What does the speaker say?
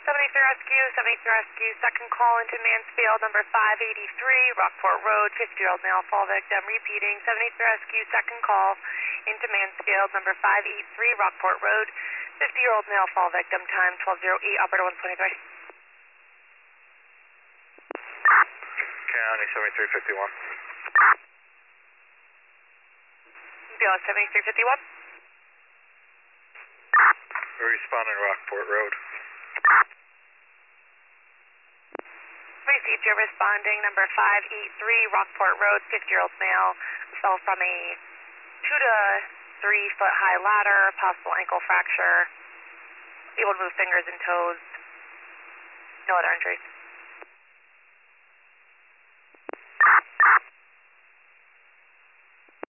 73 Rescue, second call into Mansfield, number 583, Rockport Road, 50-year-old male fall victim. Repeating, 73 Rescue, second call into Mansfield, number 583, Rockport Road, 50-year-old male fall victim, time 12:08, operator 123. County 7351. BLS 7351. We're responding to Rockport Road. Received, you're responding, number 583, Rockport Road, 50-year-old male, fell from a 2 to 3 foot high ladder, possible ankle fracture, able to move fingers and toes, no other injuries.